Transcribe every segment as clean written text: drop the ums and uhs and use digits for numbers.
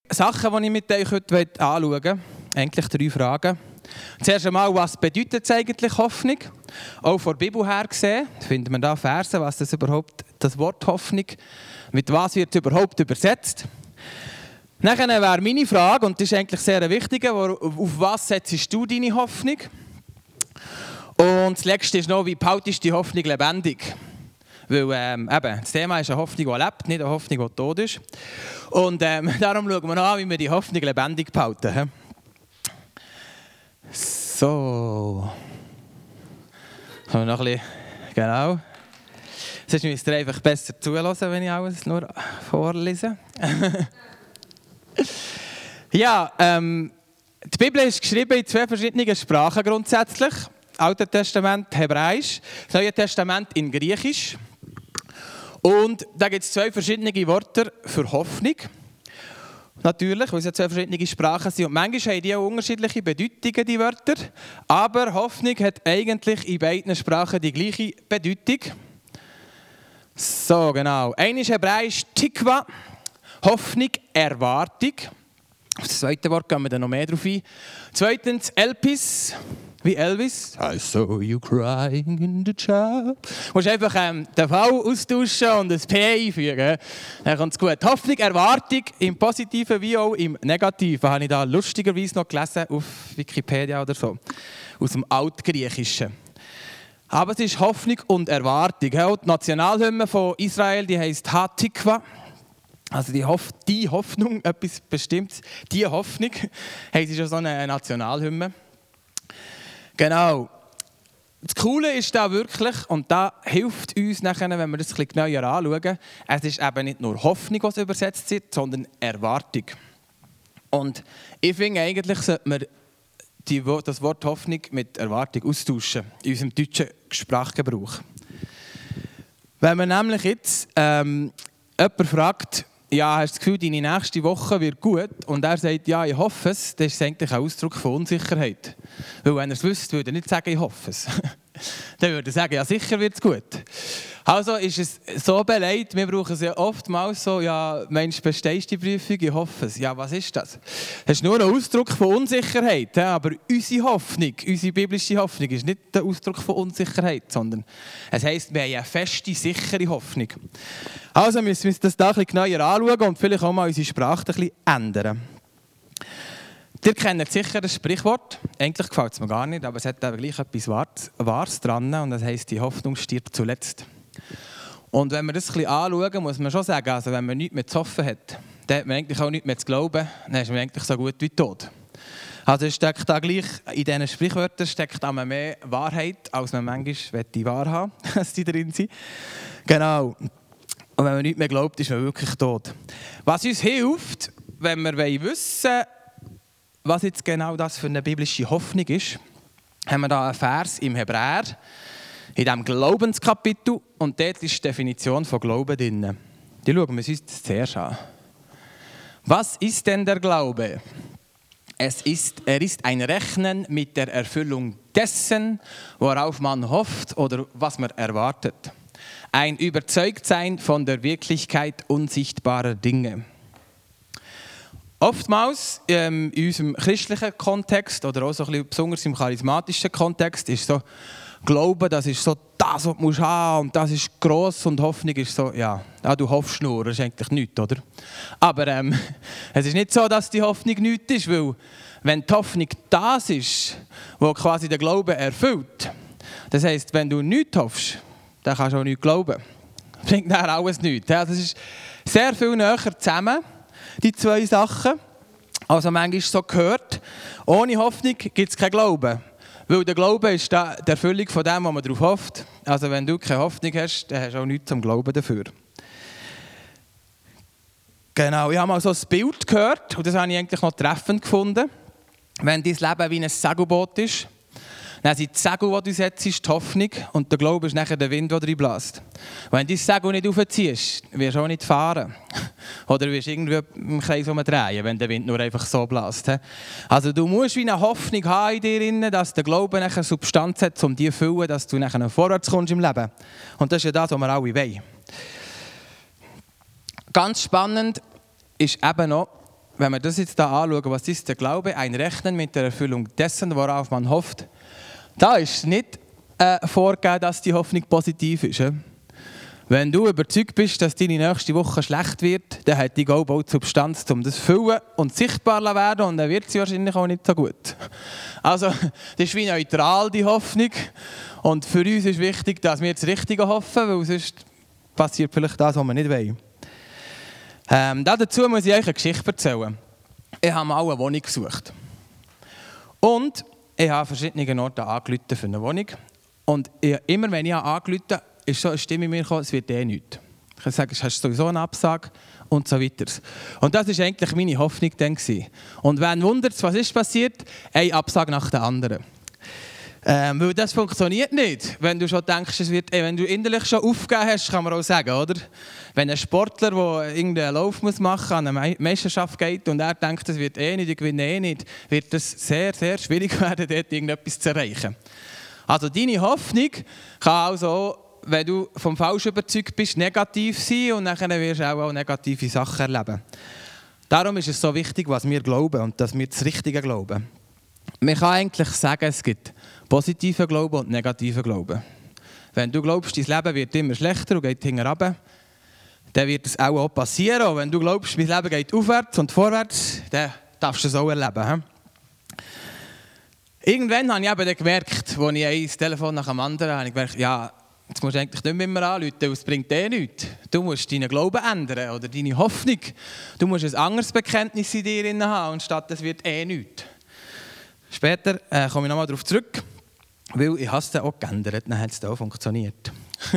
Sachen, die ich mit euch heute anschauen möchte. Eigentlich 3 Fragen. Zuerst einmal, was bedeutet eigentlich Hoffnung? Auch von der Bibel her gesehen, finden wir da Verse, was das Wort Hoffnung, mit was wird es überhaupt übersetzt? Nachher wäre meine Frage, und das ist eigentlich sehr wichtig, auf was setzt du deine Hoffnung? Und das Letzte ist noch, wie behaltest du die Hoffnung lebendig? Weil das Thema ist eine Hoffnung, die lebt, nicht eine Hoffnung, die tot ist. Und darum schauen wir noch an, wie wir die Hoffnung lebendig behalten. So. Kommen wir noch ein bisschen. Genau. Sonst müsst ihr einfach besser zuhören, wenn ich alles nur vorlese. Ja, die Bibel ist geschrieben in 2 verschiedenen Sprachen grundsätzlich. Altes Testament Hebräisch, das Neue Testament in Griechisch. Und da gibt es 2 verschiedene Wörter für Hoffnung. Natürlich, weil es ja 2 verschiedene Sprachen sind. Und manchmal haben die auch unterschiedliche Bedeutungen, die Wörter. Aber Hoffnung hat eigentlich in beiden Sprachen die gleiche Bedeutung. So, genau. Eine ist Hebräisch Tikva, Hoffnung, Erwartung. Auf das zweite Wort gehen wir dann noch mehr drauf ein. Zweitens Elpis, wie Elvis. I saw you crying in the job. Du musst einfach den V austauschen und ein P einfügen. Dann kommt es gut. Hoffnung, Erwartung, im Positiven wie auch im Negativen. Habe ich da lustigerweise noch gelesen auf Wikipedia oder so. Aus dem Altgriechischen. Aber es ist Hoffnung und Erwartung. Auch die Nationalhymne von Israel, die heisst Hatikva. Also die Hoffnung, etwas Bestimmtes. Die Hoffnung, haben sie schon so eine Nationalhymne. Genau. Das Coole ist da wirklich, und da hilft uns nachher, wenn wir das ein bisschen genauer anschauen, es ist eben nicht nur Hoffnung, was übersetzt wird, sondern Erwartung. Und ich finde, eigentlich sollte man das Wort Hoffnung mit Erwartung austauschen, in unserem deutschen Sprachgebrauch. Wenn man nämlich jetzt jemanden fragt, ja, hast du das Gefühl, deine nächste Woche wird gut? Und er sagt, ja, ich hoffe es, dann ist es eigentlich ein Ausdruck von Unsicherheit. Weil wenn er es wüsste, würde er nicht sagen, ich hoffe es. Dann würde er sagen, ja, sicher wird es gut. Also ist es so beleidigt, wir brauchen es ja oftmals so, ja, Mensch, bestehst du die Prüfung? Ich hoffe es. Ja, was ist das? Das ist nur ein Ausdruck von Unsicherheit. Aber unsere Hoffnung, unsere biblische Hoffnung ist nicht der Ausdruck von Unsicherheit, sondern es heisst, wir haben eine feste, sichere Hoffnung. Also müssen wir uns das da ein bisschen genauer anschauen und vielleicht auch mal unsere Sprache ein bisschen ändern. Ihr kennt sicher das Sprichwort. Eigentlich gefällt es mir gar nicht, aber es hat aber gleich etwas Wahres dran. Und das heisst, die Hoffnung stirbt zuletzt. Und wenn wir das ein bisschen anschauen, muss man schon sagen, also wenn man nichts mehr zu hoffen hat, dann hat man eigentlich auch nichts mehr zu glauben, dann ist man eigentlich so gut wie tot. Also steckt da gleich in diesen Sprichwörtern steckt auch mehr Wahrheit, als man manchmal wahr haben will, dass die drin sind. Genau. Und wenn man nichts mehr glaubt, ist man wirklich tot. Was uns hilft, wenn wir wissen wollen, was jetzt genau das für eine biblische Hoffnung ist, haben wir da einen Vers im Hebräer, in diesem Glaubenskapitel, und dort ist die Definition von Glauben drin. Die schauen wir uns das zuerst an. Was ist denn der Glaube? Er ist ein Rechnen mit der Erfüllung dessen, worauf man hofft oder was man erwartet. Ein Überzeugtsein von der Wirklichkeit unsichtbarer Dinge. Oftmals in unserem christlichen Kontext oder auch so ein bisschen besonders im charismatischen Kontext ist so Glauben, das ist so das, was du haben musst, und das ist gross, und Hoffnung ist so, ja, du hoffst nur, das ist eigentlich nichts, oder? Aber es ist nicht so, dass die Hoffnung nichts ist, weil wenn die Hoffnung das ist, was quasi den Glauben erfüllt, das heisst, wenn du nichts hoffst, dann kannst du auch nichts glauben. Das bringt dann alles nichts. Ja, das ist sehr viel näher zusammen, die 2 Sachen. Also manchmal so gehört, ohne Hoffnung gibt es keinen Glauben. Weil der Glaube ist die Erfüllung von dem, was man darauf hofft. Also wenn du keine Hoffnung hast, dann hast du auch nichts zum Glauben dafür. Genau, ich habe mal so ein Bild gehört, und das habe ich eigentlich noch treffend gefunden. Wenn dein Leben wie ein Segelboot ist, dann sind die Segel, die du setzt, ist die Hoffnung, und der Glaube ist nachher der Wind, der reinbläst. Wenn du das Segel nicht aufziehst, wirst du auch nicht fahren. Oder wirst du irgendwie im Kreis drehen, wenn der Wind nur einfach so bläst. Also du musst wie eine Hoffnung haben in dir, dass der Glaube nachher Substanz hat, um die zu füllen, dass du nachher vorwärts kommst im Leben. Und das ist ja das, was wir alle wollen. Ganz spannend ist eben noch, wenn wir das jetzt da anschauen, was ist der Glaube? Ein Rechnen mit der Erfüllung dessen, worauf man hofft. Da ist nicht vorgegeben, dass die Hoffnung positiv ist. Wenn du überzeugt bist, dass deine nächste Woche schlecht wird, dann hat die Glaube auch die Substanz, um das zu füllen und sichtbar zu werden, und dann wird sie wahrscheinlich auch nicht so gut. Also, das ist wie neutral, die Hoffnung. Und für uns ist wichtig, dass wir das Richtige hoffen, weil sonst passiert vielleicht das, was wir nicht wollen. Dazu muss ich euch eine Geschichte erzählen. Ich habe mal eine Wohnung gesucht. Und ich habe an verschiedenen Orten angerufen für eine Wohnung. Und immer wenn ich angerufen habe, ist so eine Stimme in mir gekommen, es wird nichts. Ich kann sagen, hast du sowieso eine Absage und so weiter. Und das war eigentlich meine Hoffnung dann. Und wenn wundert, was ist passiert? Eine Absage nach der anderen. Weil das funktioniert nicht. Wenn du schon denkst, wenn du innerlich schon aufgegeben hast, kann man auch sagen, oder? Wenn ein Sportler, der irgendeinen Lauf machen muss, an eine Meisterschaft geht und er denkt, es wird nicht, ich gewinne nicht, wird es sehr, sehr schwierig werden, dort irgendetwas zu erreichen. Also deine Hoffnung kann also, wenn du vom Falschen überzeugt bist, negativ sein, und dann wirst du auch negative Sachen erleben. Darum ist es so wichtig, was wir glauben und dass wir das Richtige glauben. Man kann eigentlich sagen, es gibt positiven Glauben und negativen Glauben. Wenn du glaubst, dein Leben wird immer schlechter und geht hinten runter, dann wird es auch passieren. Und wenn du glaubst, mein Leben geht aufwärts und vorwärts, dann darfst du es auch erleben. Irgendwann habe ich eben gemerkt, als ich ein Telefon nach dem anderen habe, gemerkt, ja, jetzt musst du eigentlich nicht mehr immer anrufen, weil es bringt nichts. Du musst deinen Glauben ändern oder deine Hoffnung. Du musst ein anderes Bekenntnis in dir haben, anstatt es wird nichts. Später komme ich nochmal darauf zurück, weil ich habe es dann auch geändert, dann hat es auch funktioniert.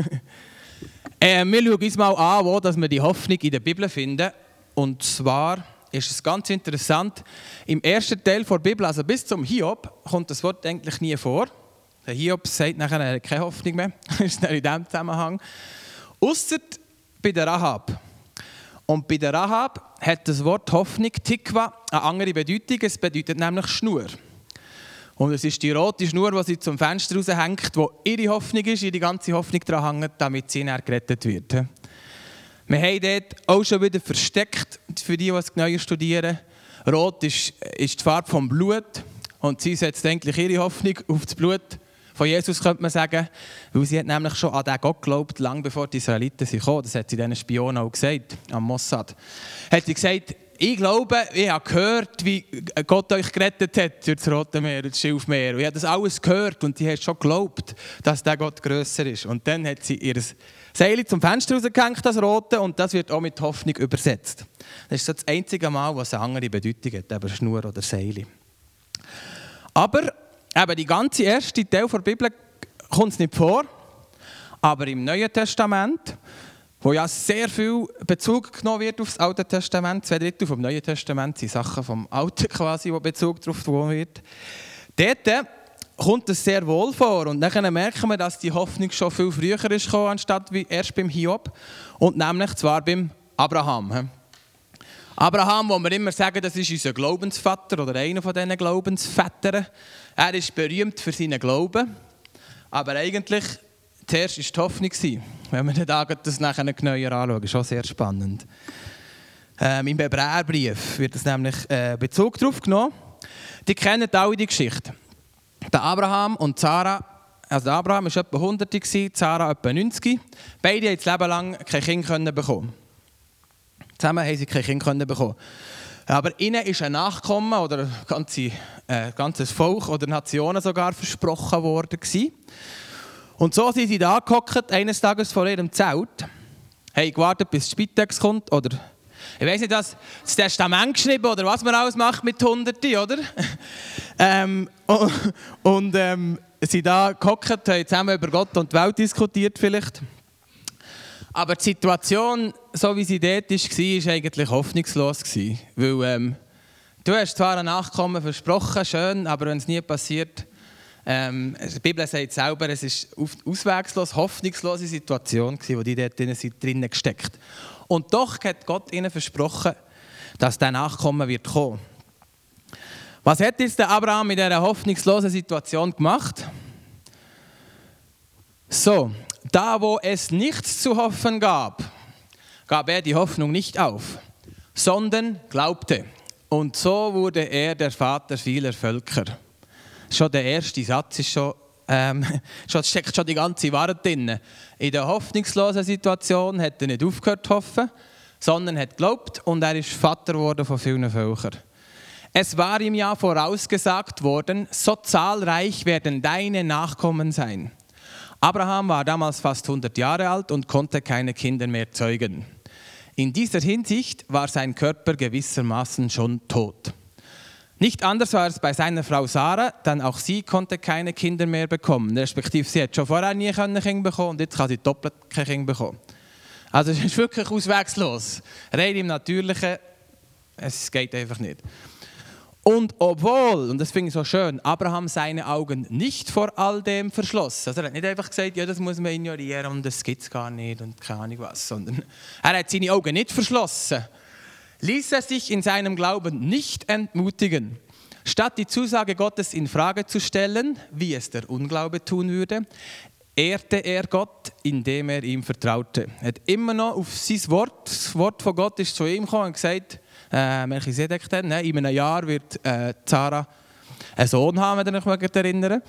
Wir schauen uns mal an, wo dass wir die Hoffnung in der Bibel finden. Und zwar ist es ganz interessant, im ersten Teil der Bibel, also bis zum Hiob, kommt das Wort eigentlich nie vor. Der Hiob sagt nachher, er hat keine Hoffnung mehr, das ist in diesem Zusammenhang. Ausser bei der Rahab. Und bei der Rahab hat das Wort Hoffnung, Tikva, eine andere Bedeutung. Es bedeutet nämlich Schnur. Und es ist die rote Schnur, die sie zum Fenster raushängt, wo ihre Hoffnung ist, ihre ganze Hoffnung daran hängt, damit sie näher gerettet wird. Wir haben dort auch schon wieder versteckt, für die es genauer studieren. Rot ist die Farbe vom Blut. Und sie setzt eigentlich ihre Hoffnung auf das Blut von Jesus, könnte man sagen. Weil sie hat nämlich schon an den Gott geglaubt, lange bevor die Israeliten kamen. Das hat sie diesen Spionen auch gesagt, am Mossad. Hat sie gesagt, ich glaube, ich habe gehört, wie Gott euch gerettet hat durch das Rote Meer, durch das Schilfmeer. Und ich habe das alles gehört und die hat schon geglaubt, dass der Gott grösser ist. Und dann hat sie ihr Seil zum Fenster rausgehängt, das Rote, und das wird auch mit Hoffnung übersetzt. Das ist so das einzige Mal, was eine andere Bedeutung hat, eben Schnur oder Seil. Aber eben die ganze erste Teil der Bibel kommt es nicht vor, aber im Neuen Testament, wo ja sehr viel Bezug genommen wird auf das Alte Testament, 2/3 vom Neuen Testament sind Sachen vom Alten quasi, wo Bezug darauf genommen wird. Dort kommt es sehr wohl vor und dann merken wir, dass die Hoffnung schon viel früher ist gekommen, anstatt wie erst beim Hiob, und nämlich zwar beim Abraham. Abraham, wo wir immer sagen, das ist unser Glaubensvater oder einer von diesen Glaubensvätern. Er ist berühmt für seinen Glauben, aber eigentlich zuerst war die Hoffnung, wenn wir das nachher genauer anschauen. Das ist auch sehr spannend. Im Hebräerbrief wird es nämlich Bezug darauf genommen. Die kennen alle die Geschichte. Der Abraham und Sarah, also der Abraham war etwa 100, Sarah etwa 90. Beide haben das Leben lang kein Kind bekommen. Zusammen haben sie kein Kind bekommen. Aber ihnen ist ein Nachkommen oder ein ganzes Volk oder Nationen sogar versprochen worden. Und so sind sie da gehockt, eines Tages vor ihrem Zelt, haben gewartet, bis die Spitex kommt, oder ich weiss nicht, das Testament geschrieben oder was man alles macht mit Hunderten, oder? Sind da gehockt, haben zusammen über Gott und die Welt diskutiert vielleicht. Aber die Situation, so wie sie dort war, war eigentlich hoffnungslos. Weil du hast zwar ein Nachkommen versprochen, schön, aber wenn es nie passiert, die Bibel sagt selber, es ist eine auswegslos, hoffnungslose Situation, wo die dort drinnen gesteckt sind. Und doch hat Gott ihnen versprochen, dass der Nachkommen wird kommen. Was hat jetzt der Abraham in dieser hoffnungslosen Situation gemacht? So, da wo es nichts zu hoffen gab, gab er die Hoffnung nicht auf, sondern glaubte. Und so wurde er der Vater vieler Völker. Schon der erste Satz ist steckt schon die ganze Wahrheit drin. In der hoffnungslosen Situation hat er nicht aufgehört zu hoffen, sondern hat geglaubt und er ist Vater geworden von vielen Völkern. Es war ihm ja vorausgesagt worden, so zahlreich werden deine Nachkommen sein. Abraham war damals fast 100 Jahre alt und konnte keine Kinder mehr zeugen. In dieser Hinsicht war sein Körper gewissermaßen schon tot. Nicht anders war es bei seiner Frau Sarah, denn auch sie konnte keine Kinder mehr bekommen. Respektive sie hat schon vorher nie ein Kind bekommen und jetzt kann sie doppelt kein Kind bekommen. Also es ist wirklich auswegslos. Rein im Natürlichen, es geht einfach nicht. Und obwohl, und das finde ich so schön, Abraham seine Augen nicht vor all dem verschloss. Also er hat nicht einfach gesagt, ja, das muss man ignorieren und das gibt es gar nicht und keine Ahnung was, sondern er hat seine Augen nicht verschlossen. Ließ er sich in seinem Glauben nicht entmutigen. Statt die Zusage Gottes in Frage zu stellen, wie es der Unglaube tun würde, ehrte er Gott, indem er ihm vertraute. Er hat immer noch auf sein Wort, das Wort von Gott ist zu ihm gekommen und gesagt, Melchisedek dann, in einem Jahr wird Sarah einen Sohn haben, wenn ihr euch erinnern.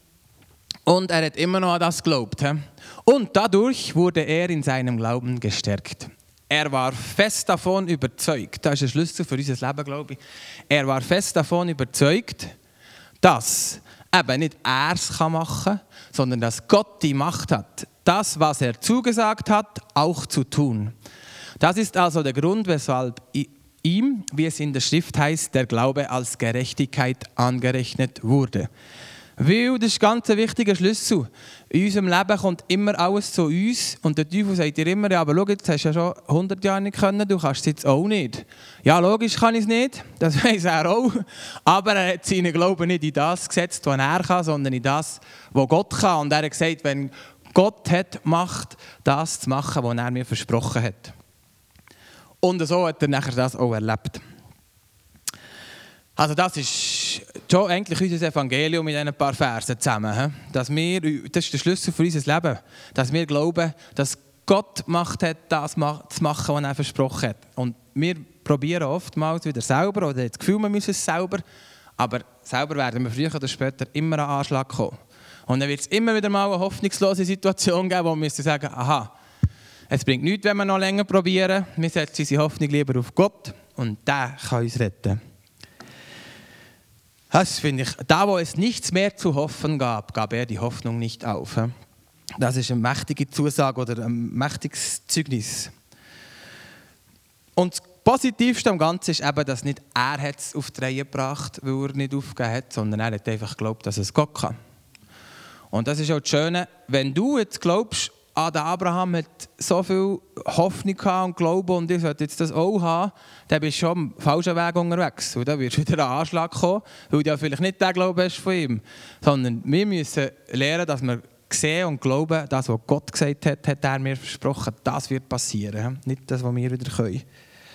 Und er hat immer noch an das geglaubt. Und dadurch wurde er in seinem Glauben gestärkt. Er war fest davon überzeugt, das ist ein Schlüssel für unser Leben, glaube ich. Er war fest davon überzeugt, dass eben nicht er es machen kann, sondern dass Gott die Macht hat, das, was er zugesagt hat, auch zu tun. Das ist also der Grund, weshalb ihm, wie es in der Schrift heißt, der Glaube als Gerechtigkeit angerechnet wurde. Weil das ist ganz ein wichtiger Schlüssel. In unserem Leben kommt immer alles zu uns und der Teufel sagt dir immer, ja, aber schau, jetzt hast du ja schon 100 Jahre nicht können, du kannst es jetzt auch nicht. Ja, logisch kann ich es nicht, das weiss er auch, aber er hat seinen Glauben nicht in das gesetzt, was er kann, sondern in das, was Gott kann. Und er hat gesagt, wenn Gott hat Macht, das zu machen, was er mir versprochen hat. Und so hat er nachher das auch erlebt. Also das ist schon eigentlich unser Evangelium in diesen paar Versen zusammen. Dass wir, das ist der Schlüssel für unser Leben, dass wir glauben, dass Gott Macht hat, das zu machen, was er versprochen hat. Und wir probieren oftmals wieder selber, oder das Gefühl, wir müssen es selber, aber selber werden wir früher oder später immer an Anschlag kommen. Und dann wird es immer wieder mal eine hoffnungslose Situation geben, wo wir müssen sagen, aha, es bringt nichts, wenn wir noch länger probieren. Wir setzen unsere Hoffnung lieber auf Gott und der kann uns retten. Das finde ich, da wo es nichts mehr zu hoffen gab, gab er die Hoffnung nicht auf. Das ist eine mächtige Zusage oder ein mächtiges Zeugnis. Und das Positivste am Ganzen ist eben, dass nicht er es auf die Reihe gebracht hat, weil er nicht aufgegeben hat, sondern er hat einfach geglaubt, dass es Gott kann. Und das ist auch das Schöne, wenn du jetzt glaubst, der Abraham hat so viel Hoffnung gehabt und Glauben und ich sollte jetzt das auch haben, dann bist du schon am falschen Weg unterwegs. Und dann wirst du wieder einen Anschlag kommen, weil du ja vielleicht nicht den Glauben hast von ihm. Sondern wir müssen lernen, dass wir sehen und glauben, das, was Gott gesagt hat, hat er mir versprochen, das wird passieren. Nicht das, was wir wieder können.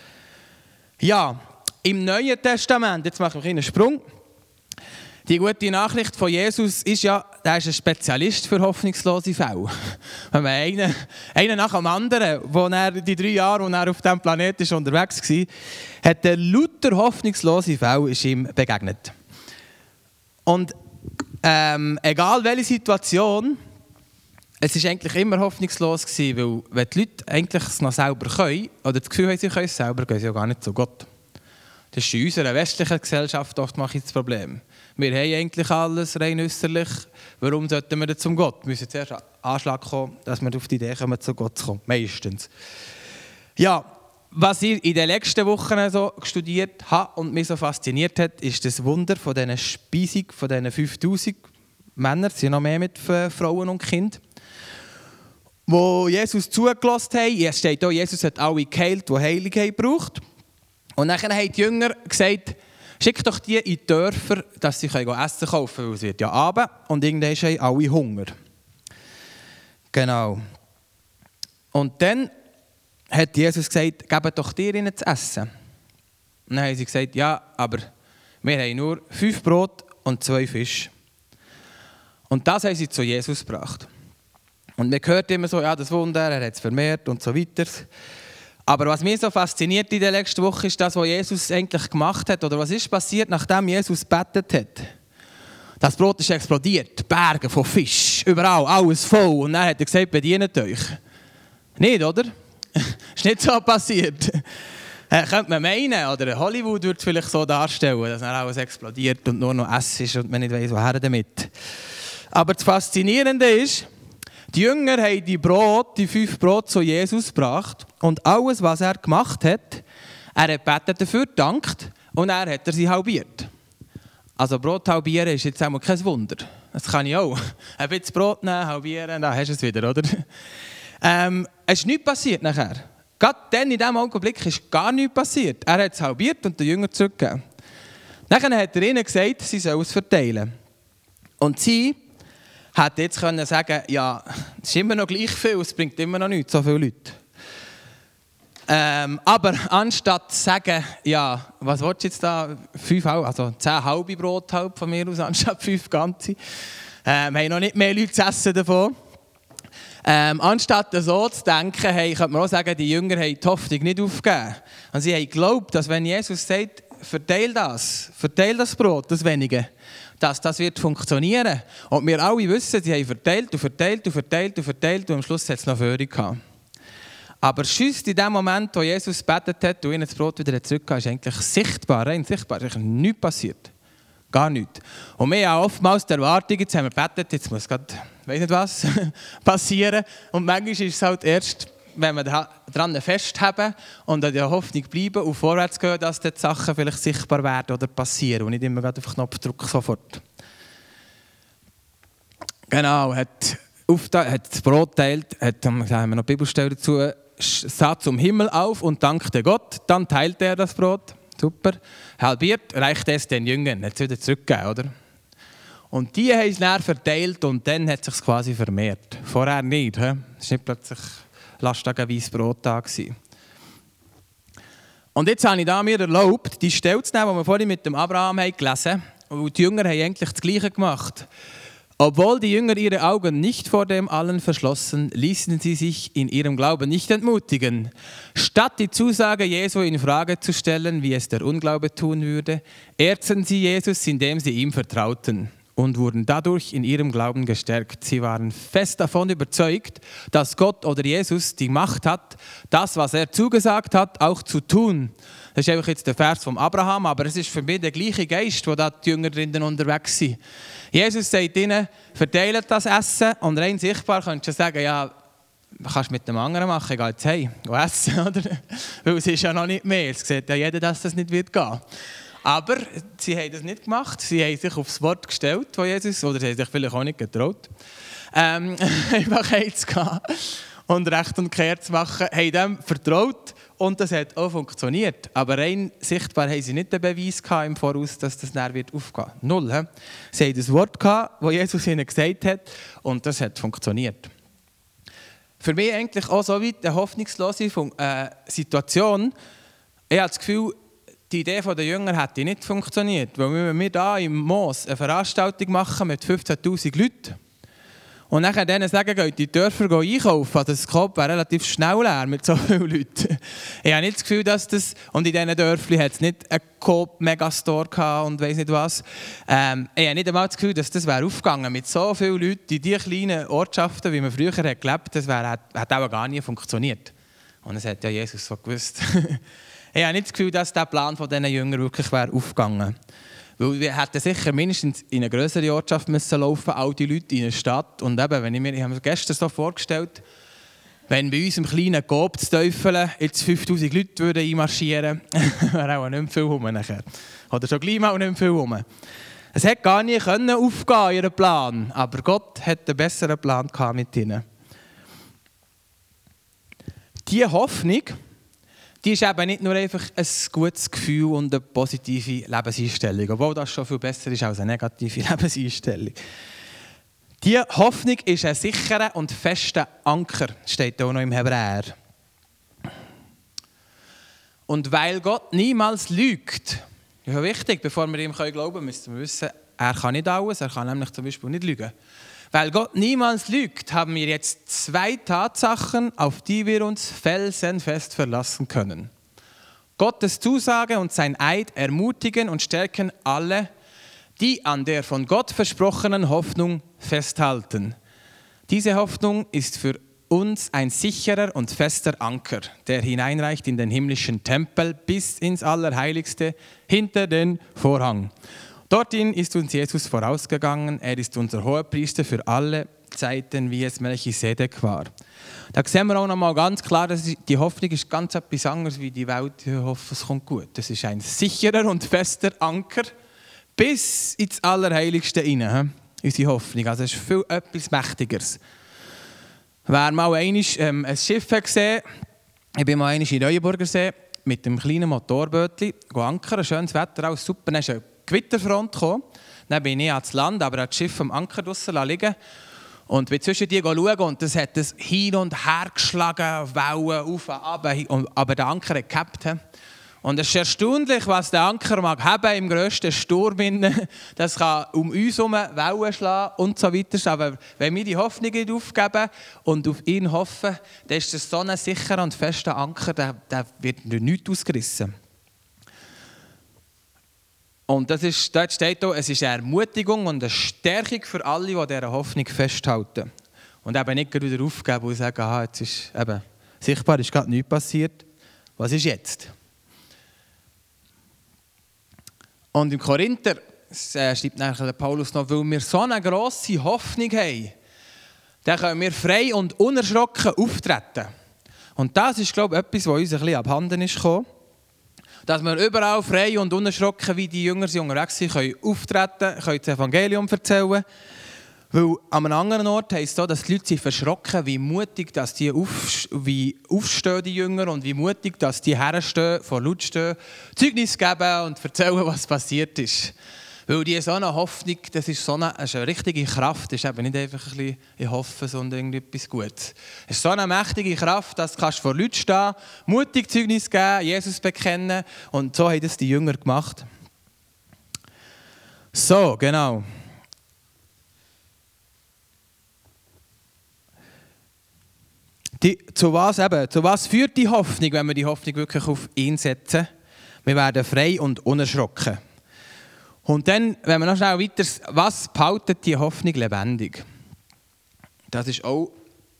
Ja, im Neuen Testament, jetzt mache ich einen Sprung. Die gute Nachricht von Jesus ist ja, er ist ein Spezialist für hoffnungslose Fälle. Wenn man einen nach dem anderen, wo er die 3 Jahre, wo er auf diesem Planeten ist, unterwegs war, hat er lauter hoffnungslose Fälle ihm begegnet. Und egal welche Situation, es war eigentlich immer hoffnungslos gewesen, weil wenn die Leute eigentlich es noch selber können, oder das Gefühl haben, sie können es selber, gehen sie ja gar nicht zu Gott. Das ist in unserer westlichen Gesellschaft oftmals das Problem. Wir haben eigentlich alles rein äußerlich. Warum sollten wir zum Gott? Wir müssen zuerst an Anschlag kommen, dass wir auf die Idee kommen, zu Gott zu kommen. Meistens. Ja, was ich in den letzten Wochen so studiert habe und mich so fasziniert hat, ist das Wunder von dieser Speisung von diesen 5000 Männern, es sind noch mehr mit Frauen und Kindern, wo Jesus zugelassen haben. Es steht auch, Jesus hat alle geheilt, die Heilung gebraucht. Und dann haben die Jünger gesagt, schickt doch die in die Dörfer, dass sie Essen kaufen können, weil es wird ja Abend und irgendwann haben alle Hunger. Genau. Und dann hat Jesus gesagt, gebt doch dir ihnen zu essen. Und dann haben sie gesagt, ja, aber wir haben nur 5 Brot und 2 Fische. Und das haben sie zu Jesus gebracht. Und man hört immer so, ja, das Wunder, er hat es vermehrt und so weiter. Aber was mich so fasziniert in der letzten Woche ist das, was Jesus eigentlich gemacht hat. Oder was ist passiert, nachdem Jesus gebetet hat? Das Brot ist explodiert, Berge von Fisch, überall, alles voll. Und dann hat er gesagt, bedient euch. Nicht, oder? Ist nicht so passiert. Könnte man meinen, oder Hollywood würde es vielleicht so darstellen, dass dann alles explodiert und nur noch Essen ist und man nicht weiss, woher damit. Aber das Faszinierende ist, die Jünger haben die 5 Brote zu Jesus gebracht und alles, was er gemacht hat, er hat gebetet dafür, gedankt und er hat sie halbiert. Also Brot halbieren ist jetzt einmal kein Wunder. Das kann ich auch. Ein bisschen Brot nehmen, halbieren, dann hast du es wieder, oder? Es ist nichts passiert nachher. Gerade dann, in diesem Augenblick, ist gar nichts passiert. Er hat es halbiert und den Jüngern zurückgegeben. Nachher hat er ihnen gesagt, sie sollen es verteilen. Und sie hätte jetzt können sagen, ja, es ist immer noch gleich viel, es bringt immer noch nichts, so viele Leute. Aber anstatt zu sagen, ja, was willst du jetzt da, 5, also 10 halbe Brot halb von mir aus, anstatt 5 ganze. Wir haben noch nicht mehr Leute zu essen davon. Anstatt so zu denken, hey, könnte man auch sagen, die Jünger haben die Hoffnung nicht aufgegeben. Und sie haben geglaubt, dass wenn Jesus sagt, verteil das Brot, das Wenige, dass das wird funktionieren. Und wir alle wissen, sie haben verteilt und am Schluss hat es noch Führung gehabt. Aber schüsst in dem Moment, wo Jesus gebetet hat und ihnen das Brot wieder zurückgegeben, ist eigentlich sichtbar, rein sichtbar, ist nichts passiert. Gar nichts. Und wir haben oftmals die Erwartung, jetzt haben wir gebetet, jetzt muss gerade, weiss nicht was, passieren. Und manchmal ist es halt erst, wenn wir daran festhalten und an der Hoffnung bleiben und vorwärts gehen, dass die Sachen vielleicht sichtbar werden oder passieren und nicht immer gerade auf Knopfdruck sofort. Genau, hat das Brot geteilt, haben wir noch Bibelstelle dazu, sah zum Himmel auf und dankte Gott, dann teilte er das Brot, super, halbiert, reichte es den Jüngern, hat es wieder zurückgegeben, oder? Und die haben es dann verteilt und dann hat es sich quasi vermehrt. Vorher nicht, es war nicht plötzlich lastwagenweise Brot da gewesen. Und jetzt habe ich mir erlaubt, die Stelle zu nehmen, die wir vorhin mit dem Abraham gelesen haben. Und die Jünger haben eigentlich das Gleiche gemacht. Obwohl die Jünger ihre Augen nicht vor dem Allen verschlossen, ließen sie sich in ihrem Glauben nicht entmutigen. Statt die Zusage Jesu in Frage zu stellen, wie es der Unglaube tun würde, ehrten sie Jesus, indem sie ihm vertrauten und wurden dadurch in ihrem Glauben gestärkt. Sie waren fest davon überzeugt, dass Gott oder Jesus die Macht hat, das, was er zugesagt hat, auch zu tun. Das ist einfach jetzt der Vers von Abraham, aber es ist für mich der gleiche Geist, wo da die Jünger drinnen unterwegs sind. Jesus sagt ihnen, verteilt das Essen und rein sichtbar könntest du sagen, ja, kannst du mit dem anderen machen, ich gehe jetzt heim, geh essen, oder? Weil es ist ja noch nicht mehr, es sieht ja jeder, dass das nicht wird gehen. Aber sie haben das nicht gemacht, sie haben sich aufs Wort gestellt von Jesus, oder sie haben sich vielleicht auch nicht getraut, einfach heimzugehen und recht und kehrt zu machen, haben dem vertraut und das hat auch funktioniert. Aber rein sichtbar haben sie nicht den Beweis im Voraus, dass das dann wird aufgehen. Null. He? Sie haben das Wort gehabt, das Jesus ihnen gesagt hat und das hat funktioniert. Für mich eigentlich auch so weit eine hoffnungslose Situation. Ich habe das Gefühl, die Idee der Jünger hätte nicht funktioniert. Weil wenn wir hier im Moos eine Veranstaltung machen mit 15'000 Leuten und nachher denen sagen, geht die Dörfer einkaufen, das Kopf wäre relativ schnell leer mit so vielen Leuten. Ich habe nicht das Gefühl, dass das... Und in diesen Dörfern hat es nicht einen Coop-Megastore gehabt und weiss nicht was. Ich habe nicht einmal das Gefühl, dass das wäre aufgegangen mit so vielen Leuten in diese kleinen Ortschaften, wie man früher hat gelebt hat. Das hat auch gar nie funktioniert. Und das hat ja Jesus so gewusst. Ich habe nicht das Gefühl, dass der Plan von diesen Jüngern wirklich wäre aufgegangen. Weil wir hätten sicher mindestens in eine größere Ortschaft müssen laufen, all die Leute in eine Stadt. Und eben, ich habe mir gestern so vorgestellt, wenn bei uns im kleinen Coop zu Teufeln jetzt 5000 Leute würden einmarschieren würden, wäre auch nicht mehr viel rum nachher. Oder schon gleich mal nicht mehr viel rum. Es hätte gar nie aufgehen, ihren Plan. Aber Gott hat einen besseren Plan mit ihnen. Diese Hoffnung, die ist eben nicht nur einfach ein gutes Gefühl und eine positive Lebenseinstellung, obwohl das schon viel besser ist als eine negative Lebenseinstellung. Diese Hoffnung ist ein sicherer und fester Anker, steht auch noch im Hebräer. Und weil Gott niemals lügt, ist wichtig, bevor wir ihm glauben können, müssen wir wissen, er kann nicht alles, er kann nämlich zum Beispiel nicht lügen. Weil Gott niemals lügt, haben wir jetzt 2 Tatsachen, auf die wir uns felsenfest verlassen können. Gottes Zusage und sein Eid ermutigen und stärken alle, die an der von Gott versprochenen Hoffnung festhalten. Diese Hoffnung ist für uns ein sicherer und fester Anker, der hineinreicht in den himmlischen Tempel bis ins Allerheiligste hinter den Vorhang. Dorthin ist uns Jesus vorausgegangen. Er ist unser Hohepriester für alle Zeiten, wie es Melchisedek war. Da sehen wir auch noch mal ganz klar, dass die Hoffnung ist ganz etwas anderes wie die Welt. Ich hoffe, es kommt gut. Das ist ein sicherer und fester Anker bis ins Allerheiligste hinein. Unsere Hoffnung. Also es ist viel etwas Mächtigeres. Wer mal einmal ein Schiff gesehen hat, ich bin mal einmal in Neuenburgersee mit dem kleinen Motorbötchen ankern, schönes Wetter, alles super. Dann ist eine Gewitterfront gekommen. Dann bin ich ans Land, aber das Schiff am Anker draussen liegen. Und bin zwischen die schauen und das hat es hin und her geschlagen, Wellen auf und ab, aber der Anker hat gehabt. Und es ist erstaunlich, was der Anker mag haben im grössten Sturm. Das kann um uns herum Wellen schlagen und so weiter. Aber wenn wir die Hoffnung nicht aufgeben und auf ihn hoffen, dann ist das so ein sicherer und fester Anker, der wird nichts ausgerissen. Und dort steht auch, es ist eine Ermutigung und eine Stärkung für alle, die an dieser Hoffnung festhalten. Und eben nicht wieder aufgeben und sagen, jetzt ist eben sichtbar, ist gerade nichts passiert. Was ist jetzt? Und im Korinther schreibt nachher Paulus noch, weil wir so eine grosse Hoffnung haben, dann können wir frei und unerschrocken auftreten. Und das ist, glaube ich, etwas, was uns ein bisschen abhanden ist gekommen. Dass wir überall frei und unerschrocken, wie die Jünger unterwegs sind, können auftreten, können das Evangelium erzählen. Weil an einem anderen Ort heisst es, dass die Leute sich verschrocken, wie mutig dass die aufstehen, die Jünger, und wie mutig dass die herstehen, vor Leuten stehen, Zeugnis geben und erzählen, was passiert ist. Weil die so eine Hoffnung, das ist eine richtige Kraft, das ist eben nicht einfach ein bisschen «ich hoffe», sondern irgendetwas Gutes. Es ist so eine mächtige Kraft, dass du vor Leuten stehen, mutig Zeugnis geben, Jesus bekennen, und so haben das die Jünger gemacht. So, genau. Zu was führt die Hoffnung, wenn wir die Hoffnung wirklich auf ihn setzen? Wir werden frei und unerschrocken. Und dann, wenn wir noch schnell weiter, was behaltet die Hoffnung lebendig? Das ist auch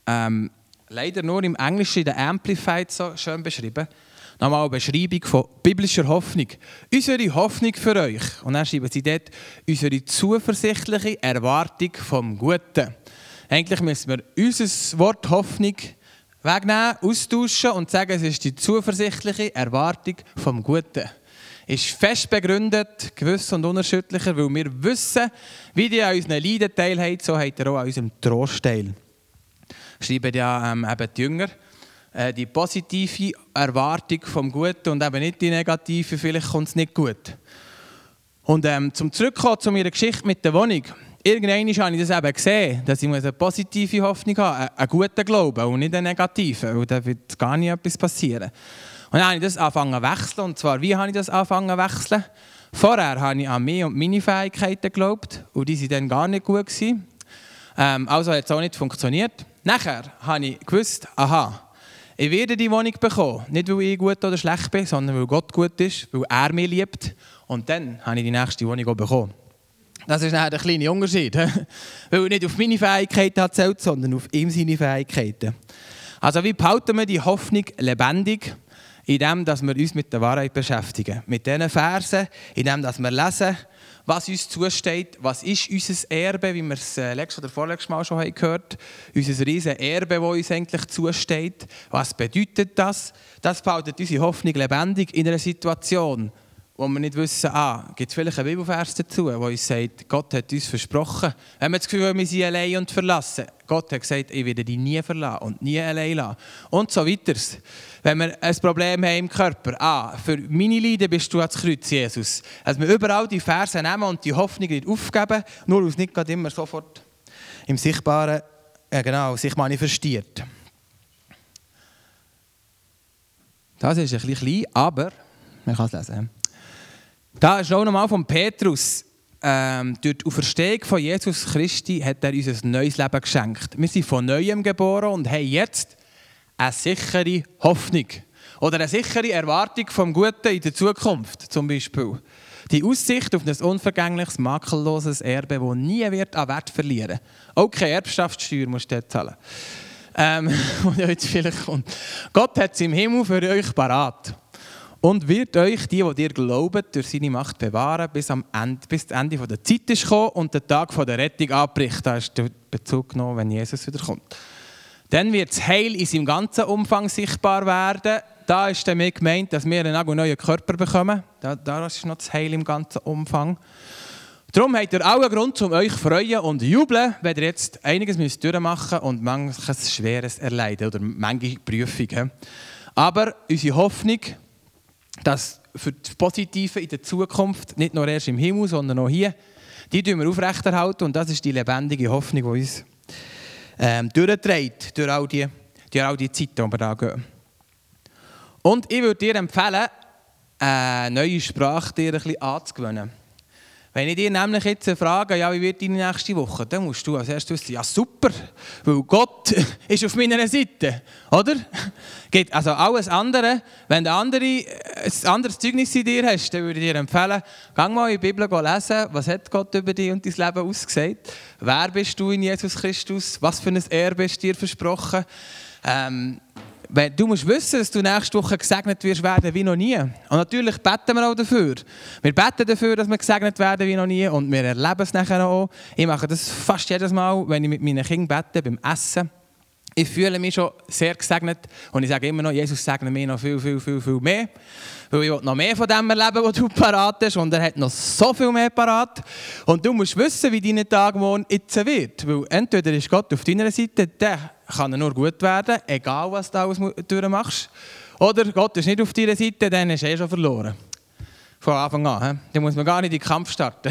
leider nur im Englischen in der Amplified so schön beschrieben. Nochmal eine Beschreibung von biblischer Hoffnung. Unsere Hoffnung für euch. Und dann schreiben sie dort, unsere zuversichtliche Erwartung vom Guten. Eigentlich müssen wir unser Wort Hoffnung wegnehmen, austauschen und sagen, es ist die zuversichtliche Erwartung vom Guten. Ist fest begründet, gewiss und unerschütterlicher, weil wir wissen, wie die an unseren Leiden teilhaben, so hat er auch an unserem Trost teil. Schreiben ja eben die Jünger, die positive Erwartung vom Guten und eben nicht die negative, vielleicht kommt es nicht gut. Und zum Zurückkommen zu meiner Geschichte mit der Wohnung. Irgendwann habe ich das eben gesehen, dass ich eine positive Hoffnung habe, einen guten Glauben und nicht einen negativen, weil da wird gar nicht etwas passieren. Und dann habe ich das angefangen zu wechseln. Und zwar, wie habe ich das angefangen zu wechseln? Vorher habe ich an mich und meine Fähigkeiten geglaubt und die waren dann gar nicht gut gewesen. Also hat es auch nicht funktioniert. Nachher habe ich gewusst, ich werde die Wohnung bekommen. Nicht, weil ich gut oder schlecht bin, sondern weil Gott gut ist, weil er mich liebt. Und dann habe ich die nächste Wohnung auch bekommen. Das ist ein kleiner Unterschied. Weil ich nicht auf meine Fähigkeiten zählt, sondern auf ihm seine Fähigkeiten. Also wie behalten wir die Hoffnung lebendig? Indem dass wir uns mit der Wahrheit beschäftigen. Mit diesen Versen, indem dass wir lesen, was uns zusteht, was ist unser Erbe, wie wir es letztes oder vorletztes Mal schon gehört haben. Unser riesen Erbe, das uns eigentlich zusteht. Was bedeutet das? Das behaltet unsere Hoffnung lebendig in einer Situation, wo wir nicht wissen, gibt es vielleicht einen Bibelvers dazu, der uns sagt, Gott hat uns versprochen. Wenn wir das Gefühl haben, wir sind allein und verlassen. Gott hat gesagt, ich werde dich nie verlassen und nie allein lassen. Und so weiter. Wenn wir ein Problem haben im Körper, für meine Leiden bist du ans Kreuz, Jesus. Also wir überall die Verse nehmen und die Hoffnung nicht aufgeben, nur weil es nicht gerade immer sofort im Sichtbaren sich manifestiert. Das ist ein bisschen klein, aber man kann es lesen. Da ist auch nochmal von Petrus durch die Auferstehung von Jesus Christi hat er uns ein neues Leben geschenkt. Wir sind von Neuem geboren und haben jetzt eine sichere Hoffnung. Oder eine sichere Erwartung vom Guten in der Zukunft, zum Beispiel. Die Aussicht auf ein unvergängliches, makelloses Erbe, das nie wird an Wert verlieren wird. Auch keine Erbschaftssteuer musst du dort zahlen. Und jetzt vielleicht kommt. Gott hat es im Himmel für euch parat. Und wird euch, die ihr glaubt, durch seine Macht bewahren, bis das Ende der Zeit ist gekommen und der Tag der Rettung anbricht. Da ist der Bezug genommen, wenn Jesus wiederkommt. Dann wird das Heil in seinem ganzen Umfang sichtbar werden. Da ist damit gemeint, dass wir einen neuen Körper bekommen. Da ist noch das Heil im ganzen Umfang. Darum habt ihr allen Grund, um euch zu freuen und jubeln, wenn ihr jetzt einiges durchmachen müsst und manches Schweres erleiden oder manche Prüfungen. Aber unsere Hoffnung, dass für das Positive in der Zukunft, nicht nur erst im Himmel, sondern auch hier, die tun wir aufrechterhalten und das ist die lebendige Hoffnung, die uns durchträgt durch all die Zeiten, die wir da gehen. Und ich würde dir empfehlen, eine neue Sprache dir ein bisschen anzugewöhnen. Wenn ich dir nämlich jetzt frage, ja, wie wird deine nächste Woche, dann musst du als erstes wissen, ja super, weil Gott ist auf meiner Seite, oder? Also alles andere, wenn du ein anderes Zeugnis in dir hast, dann würde ich dir empfehlen, geh mal in die Bibel lesen, was hat Gott über dich und dein Leben ausgesagt, wer bist du in Jesus Christus, was für ein Erbe ist dir versprochen. Du musst wissen, dass du nächste Woche gesegnet wirst werden wie noch nie. Und natürlich beten wir auch dafür. Wir beten dafür, dass wir gesegnet werden wie noch nie und wir erleben es nachher auch. Ich mache das fast jedes Mal, wenn ich mit meinen Kindern bete, beim Essen. Ich fühle mich schon sehr gesegnet und ich sage immer noch, Jesus segne mich noch viel, viel, viel, viel mehr. Weil ich will noch mehr von dem erleben, was du parat hast und er hat noch so viel mehr parat. Und du musst wissen, wie dein Tag morgen jetzt wird. Weil entweder ist Gott auf deiner Seite, dann kann er nur gut werden, egal was du alles durchmachst. Oder Gott ist nicht auf deiner Seite, dann ist er schon verloren. Von Anfang an. Dann muss man gar nicht in den Kampf starten.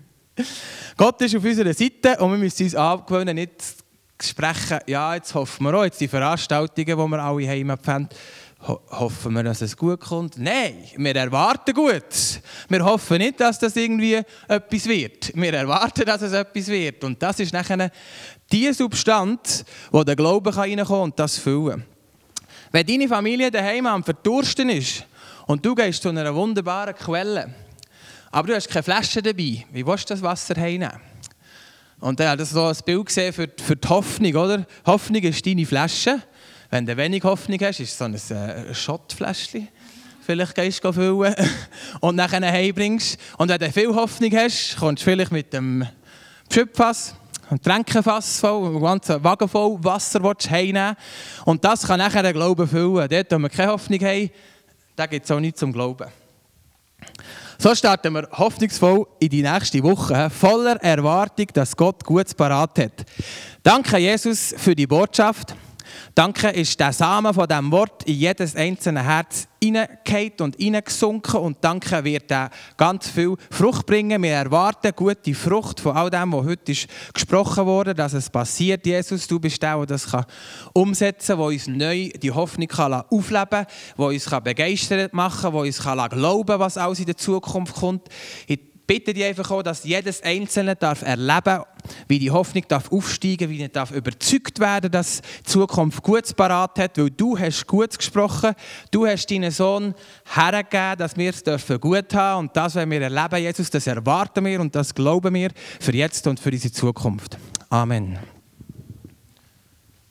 Gott ist auf unserer Seite und wir müssen uns angewöhnen, nicht zu sprechen, ja, jetzt hoffen wir auch, jetzt die Veranstaltungen, die wir alle haben, hoffen wir, dass es gut kommt. Nein, wir erwarten Gutes. Wir hoffen nicht, dass das irgendwie etwas wird. Wir erwarten, dass es etwas wird. Und das ist nachher die Substanz, wo der Glaube reinkommen kann und das füllen. Wenn deine Familie daheim am Verdursten ist und du gehst zu einer wunderbaren Quelle, aber du hast keine Flasche dabei, wie willst du das Wasser heimnehmen? Und dann hat das so ein Bild gesehen für die Hoffnung, oder? Hoffnung ist deine Flasche. Wenn du wenig Hoffnung hast, ist es so ein Schottfläschchen. Vielleicht gehst du füllen und nachher heimbringst. Und wenn du viel Hoffnung hast, kommst du vielleicht mit dem Schöpffass, einem Tränkenfass voll, einem ganzen Wagen voll Wasser heimnehmen. Und das kann nachher den Glauben füllen. Dort, wo wir keine Hoffnung haben, da gibt es auch nichts zum Glauben. So starten wir hoffnungsvoll in die nächste Woche, voller Erwartung, dass Gott Gutes parat hat. Danke, Jesus, für die Botschaft. Danke, ist der Samen von diesem Wort in jedes einzelne Herz hineingefallen und hineingesunken. Und danke, wird er ganz viel Frucht bringen. Wir erwarten gute Frucht von all dem, was heute ist gesprochen wurde, dass es passiert. Jesus, du bist der, der das umsetzen kann, der uns neu die Hoffnung aufleben kann, der uns begeistert machen kann, der uns glauben kann, was alles in der Zukunft kommt. Ich bitte dich einfach auch, dass jedes Einzelne erleben darf, wie die Hoffnung aufsteigen darf, wie er darf überzeugt werden, dass die Zukunft Gutes parat hat, weil du hast Gutes gesprochen, du hast deinen Sohn hergegeben, dass wir es gut haben und das, was wir erleben, Jesus, das erwarten wir und das glauben wir für jetzt und für unsere Zukunft. Amen.